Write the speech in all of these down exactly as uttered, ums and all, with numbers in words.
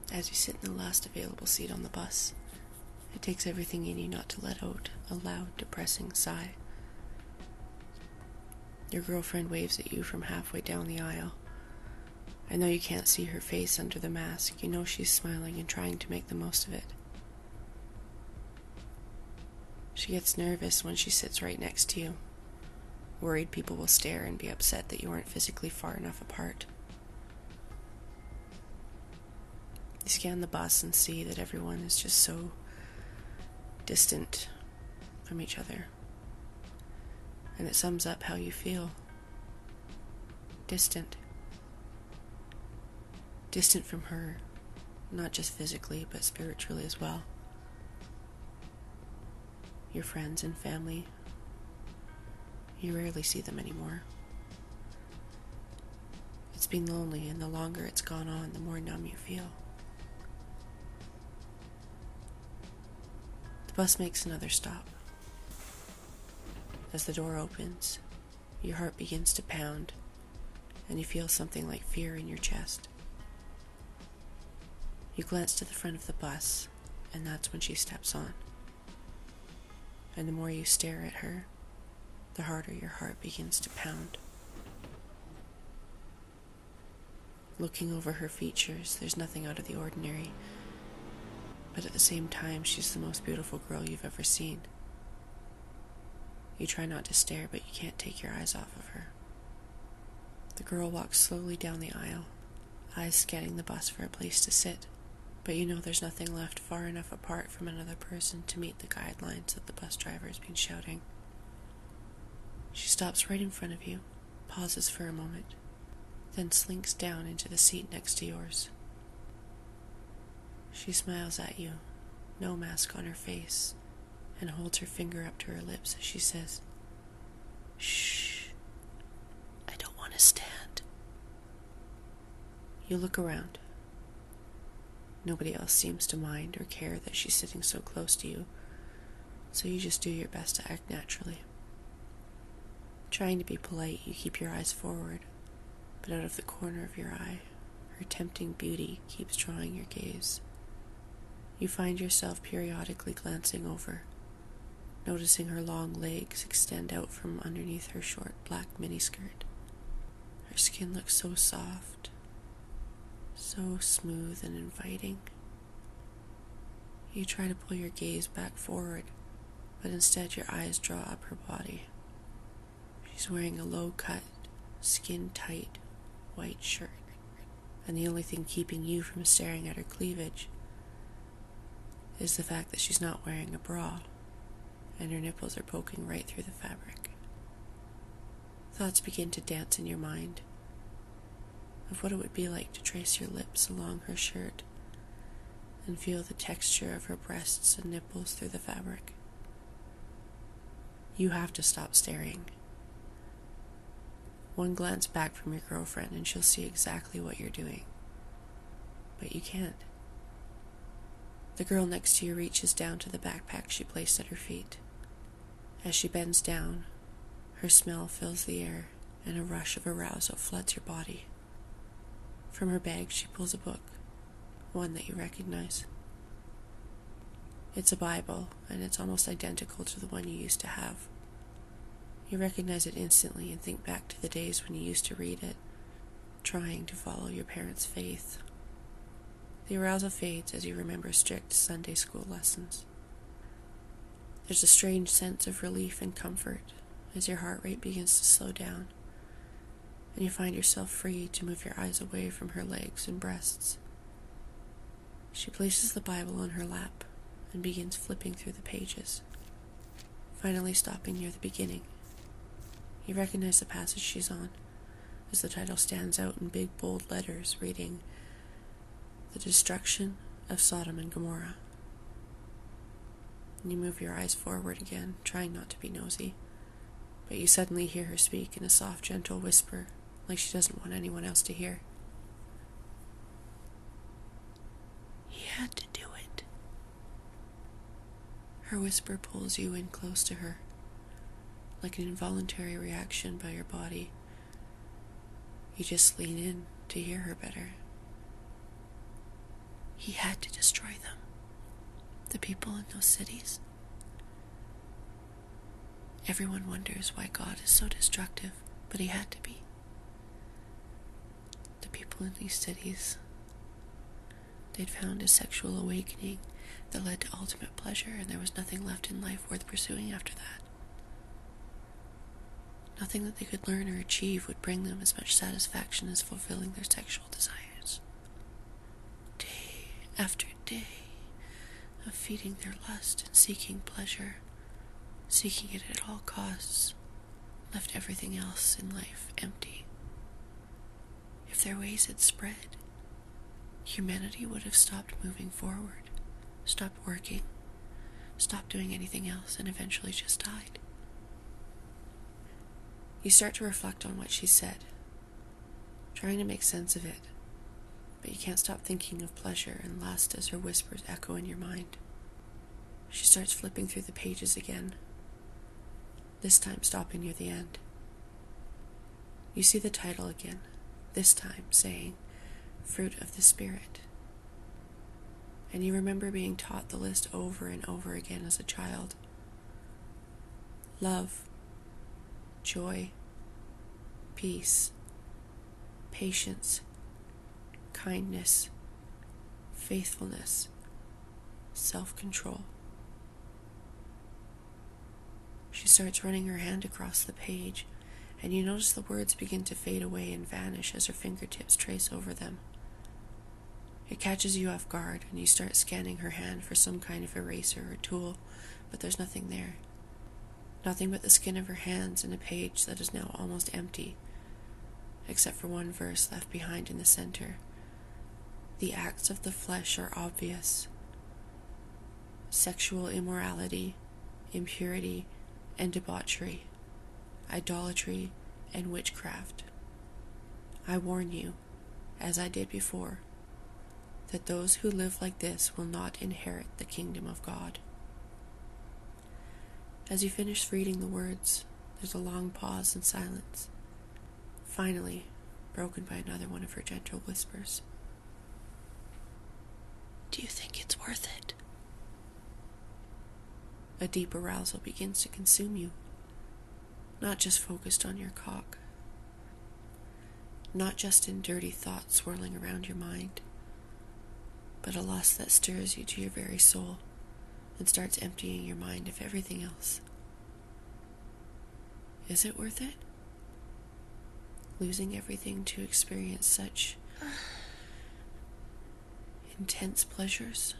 As you sit in the last available seat on the bus, it takes everything in you not to let out a loud, depressing sigh. Your girlfriend waves at you from halfway down the aisle, and though you can't see her face under the mask, you know she's smiling and trying to make the most of it. She gets nervous when she sits right next to you, worried people will stare and be upset that you aren't physically far enough apart. You scan the bus and see that everyone is just so distant from each other. And it sums up how you feel. Distant. Distant from her, not just physically, but spiritually as well. Your friends and family, you rarely see them anymore. It's been lonely, and the longer it's gone on, the more numb you feel. The bus makes another stop. As the door opens, your heart begins to pound, and you feel something like fear in your chest. You glance to the front of the bus, and that's when she steps on. And the more you stare at her, the harder your heart begins to pound. Looking over her features, there's nothing out of the ordinary, but at the same time, she's the most beautiful girl you've ever seen. You try not to stare, but you can't take your eyes off of her. The girl walks slowly down the aisle, eyes scanning the bus for a place to sit, but you know there's nothing left far enough apart from another person to meet the guidelines that the bus driver has been shouting. She stops right in front of you, pauses for a moment, then slinks down into the seat next to yours. She smiles at you, no mask on her face, and holds her finger up to her lips as she says, "Shh, I don't want to stand." You look around. Nobody else seems to mind or care that she's sitting so close to you, so you just do your best to act naturally. Trying to be polite, you keep your eyes forward, but out of the corner of your eye, her tempting beauty keeps drawing your gaze. You find yourself periodically glancing over, noticing her long legs extend out from underneath her short black miniskirt. Her skin looks so soft, so smooth and inviting. You try to pull your gaze back forward, but instead your eyes draw up her body. She's wearing a low-cut, skin-tight, white shirt, and the only thing keeping you from staring at her cleavage is the fact that she's not wearing a bra, and her nipples are poking right through the fabric. Thoughts begin to dance in your mind of what it would be like to trace your lips along her shirt and feel the texture of her breasts and nipples through the fabric. You have to stop staring. One glance back from your girlfriend and she'll see exactly what you're doing. But you can't. The girl next to you reaches down to the backpack she placed at her feet. As she bends down, her smell fills the air and a rush of arousal floods your body. From her bag, she pulls a book, one that you recognize. It's a Bible, and it's almost identical to the one you used to have. You recognize it instantly and think back to the days when you used to read it, trying to follow your parents' faith. The arousal fades as you remember strict Sunday school lessons. There's a strange sense of relief and comfort as your heart rate begins to slow down, and you find yourself free to move your eyes away from her legs and breasts. She places the Bible on her lap and begins flipping through the pages, finally stopping near the beginning. You recognize the passage she's on, as the title stands out in big bold letters reading, "The Destruction of Sodom and Gomorrah." And you move your eyes forward again, trying not to be nosy, but you suddenly hear her speak in a soft, gentle whisper, like she doesn't want anyone else to hear. "He had to do it." Her whisper pulls you in close to her, like an involuntary reaction by your body. You just lean in to hear her better. He had to destroy them. The people in those cities. Everyone wonders why God is so destructive, but he had to be. The people in these cities, they'd found a sexual awakening that led to ultimate pleasure, and there was nothing left in life worth pursuing after that. Nothing that they could learn or achieve would bring them as much satisfaction as fulfilling their sexual desires. Day after day of feeding their lust and seeking pleasure, seeking it at all costs, left everything else in life empty. If their ways had spread, humanity would have stopped moving forward, stopped working, stopped doing anything else, and eventually just died. You start to reflect on what she said, trying to make sense of it, but you can't stop thinking of pleasure and lust as her whispers echo in your mind. She starts flipping through the pages again, this time stopping near the end. You see the title again, this time saying, Fruit of the Spirit. And you remember being taught the list over and over again as a child. Love, joy, peace, patience, kindness, faithfulness, self-control. She starts running her hand across the page, and you notice the words begin to fade away and vanish as her fingertips trace over them. It catches you off guard, and you start scanning her hand for some kind of eraser or tool, but there's nothing there. Nothing but the skin of her hands and a page that is now almost empty, except for one verse left behind in the center. The acts of the flesh are obvious. Sexual immorality, impurity, and debauchery, idolatry, and witchcraft. I warn you, as I did before, that those who live like this will not inherit the kingdom of God. As you finish reading the words, there's a long pause and silence, finally broken by another one of her gentle whispers. Do you think it's worth it? A deep arousal begins to consume you, not just focused on your cock, not just in dirty thoughts swirling around your mind, but a lust that stirs you to your very soul and starts emptying your mind of everything else. Is it worth it? Losing everything to experience such intense pleasures?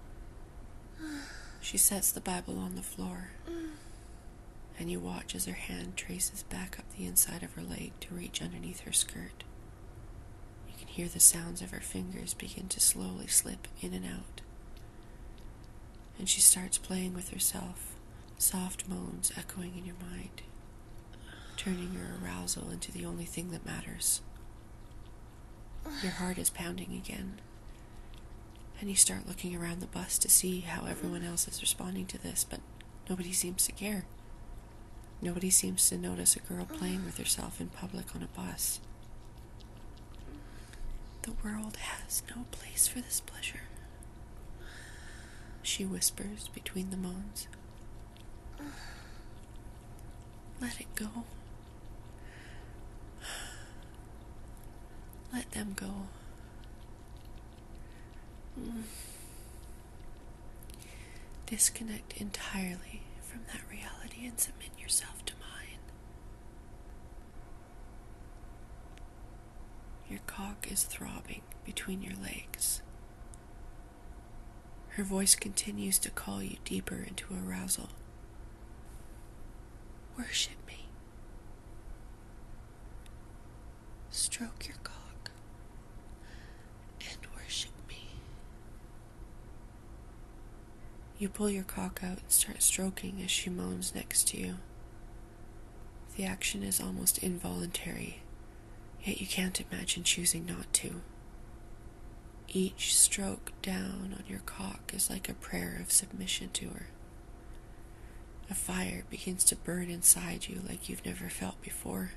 She sets the Bible on the floor, and you watch as her hand traces back up the inside of her leg to reach underneath her skirt. You can hear the sounds of her fingers begin to slowly slip in and out, and she starts playing with herself, soft moans echoing in your mind, turning your arousal into the only thing that matters. Your heart is pounding again, and you start looking around the bus to see how everyone else is responding to this, but nobody seems to care. Nobody seems to notice a girl playing with herself in public on a bus. The world has no place for this pleasure, she whispers between the moans. Let it go. Let them go. Mm. Disconnect entirely from that reality and submit yourself to mine. Your cock is throbbing between your legs. Her voice continues to call you deeper into arousal. Worship me. Stroke your cock and worship me. You pull your cock out and start stroking as she moans next to you. The action is almost involuntary, yet you can't imagine choosing not to. Each stroke down on your cock is like a prayer of submission to her. A fire begins to burn inside you like you've never felt before.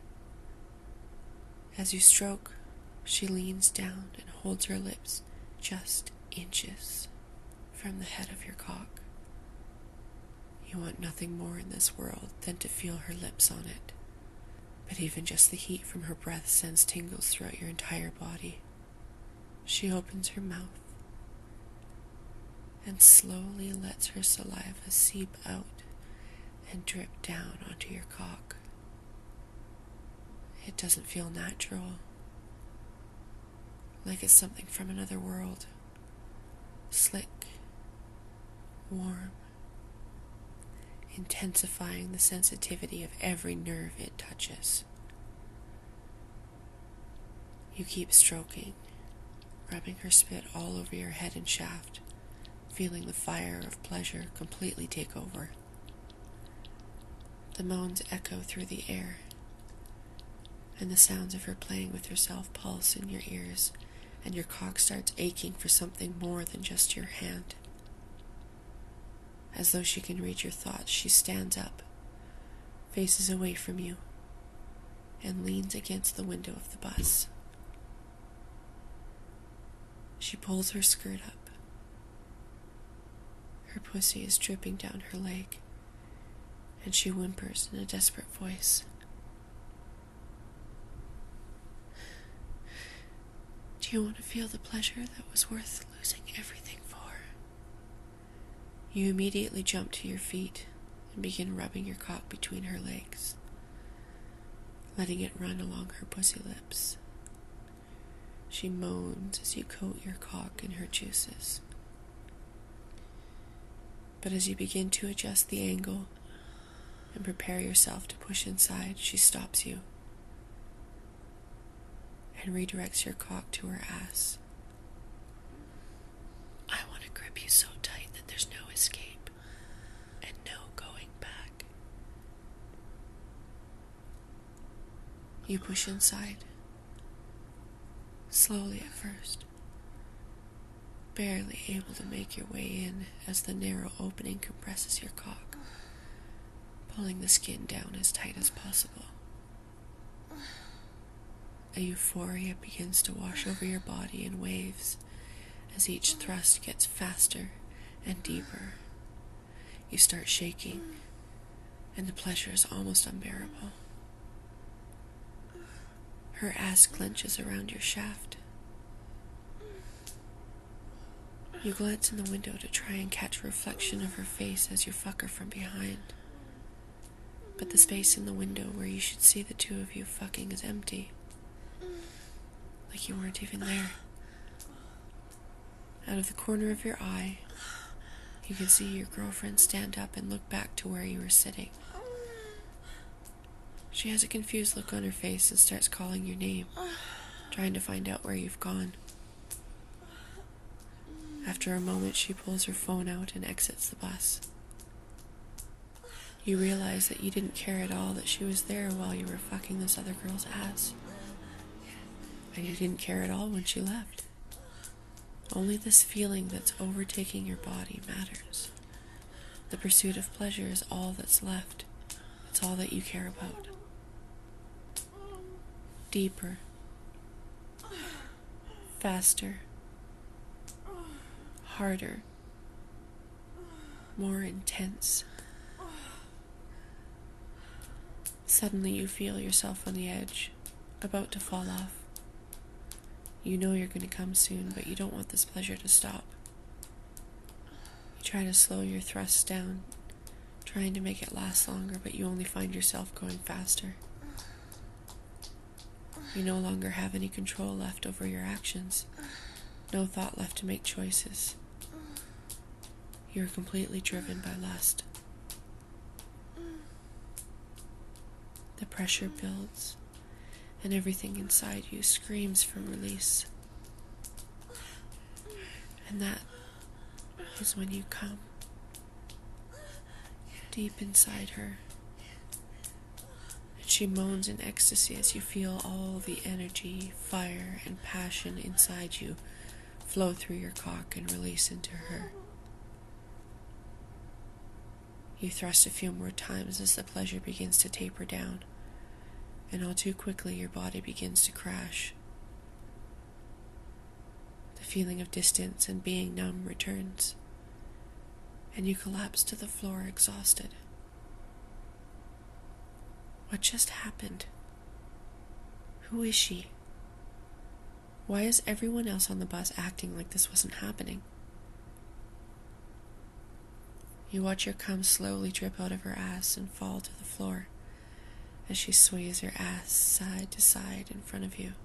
As you stroke, she leans down and holds her lips just inches from the head of your cock. You want nothing more in this world than to feel her lips on it, but even just the heat from her breath sends tingles throughout your entire body. She opens her mouth and slowly lets her saliva seep out and drip down onto your cock. It doesn't feel natural, like it's something from another world. Slick, warm, intensifying the sensitivity of every nerve it touches. You keep stroking, rubbing her spit all over your head and shaft, feeling the fire of pleasure completely take over. The moans echo through the air, and the sounds of her playing with herself pulse in your ears, and your cock starts aching for something more than just your hand. As though she can read your thoughts, she stands up, faces away from you, and leans against the window of the bus. She pulls her skirt up. Her pussy is dripping down her leg, and she whimpers in a desperate voice. Do you want to feel the pleasure that was worth losing everything for? You immediately jump to your feet and begin rubbing your cock between her legs, letting it run along her pussy lips. She moans as you coat your cock in her juices. But as you begin to adjust the angle and prepare yourself to push inside, she stops you and redirects your cock to her ass. I want to grip you so tight that there's no escape and no going back. You push inside, slowly at first, barely able to make your way in as the narrow opening compresses your cock, pulling the skin down as tight as possible. A euphoria begins to wash over your body in waves as each thrust gets faster and deeper. You start shaking, and the pleasure is almost unbearable. Her ass clenches around your shaft. You glance in the window to try and catch a reflection of her face as you fuck her from behind. But the space in the window where you should see the two of you fucking is empty. Like you weren't even there. Out of the corner of your eye, you can see your girlfriend stand up and look back to where you were sitting. She has a confused look on her face and starts calling your name, trying to find out where you've gone. After a moment, she pulls her phone out and exits the bus. You realize that you didn't care at all that she was there while you were fucking this other girl's ass. And you didn't care at all when she left. Only this feeling that's overtaking your body matters. The pursuit of pleasure is all that's left. It's all that you care about. Deeper. Faster. Harder. More intense. Suddenly you feel yourself on the edge, about to fall off. You know you're going to come soon, but you don't want this pleasure to stop. You try to slow your thrusts down, trying to make it last longer, but you only find yourself going faster. You no longer have any control left over your actions, no thought left to make choices. You are completely driven by lust. The pressure builds, and everything inside you screams for release. And that is when you come, deep inside her. And she moans in ecstasy as you feel all the energy, fire, and passion inside you flow through your cock and release into her. You thrust a few more times as the pleasure begins to taper down, and all too quickly your body begins to crash. The feeling of distance and being numb returns, and you collapse to the floor exhausted. What just happened? Who is she? Why is everyone else on the bus acting like this wasn't happening? You watch her cum slowly drip out of her ass and fall to the floor as she sways her ass side to side in front of you.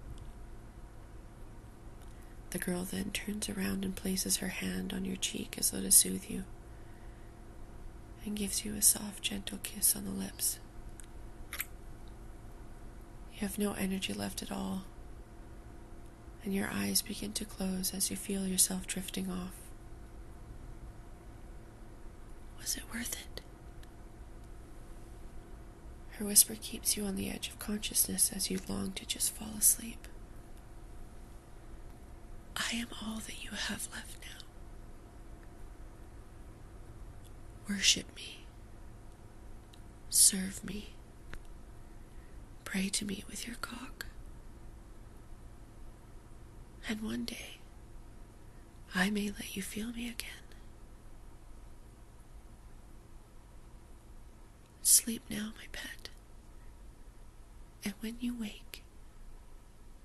The girl then turns around and places her hand on your cheek as though to soothe you, and gives you a soft, gentle kiss on the lips. You have no energy left at all, and your eyes begin to close as you feel yourself drifting off. Was it worth it? Her whisper keeps you on the edge of consciousness as you long to just fall asleep. I am all that you have left now. Worship me. Serve me. Pray to me with your cock. And one day, I may let you feel me again. Sleep now, my pet. And when you wake,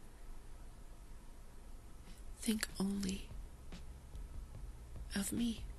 think only of me.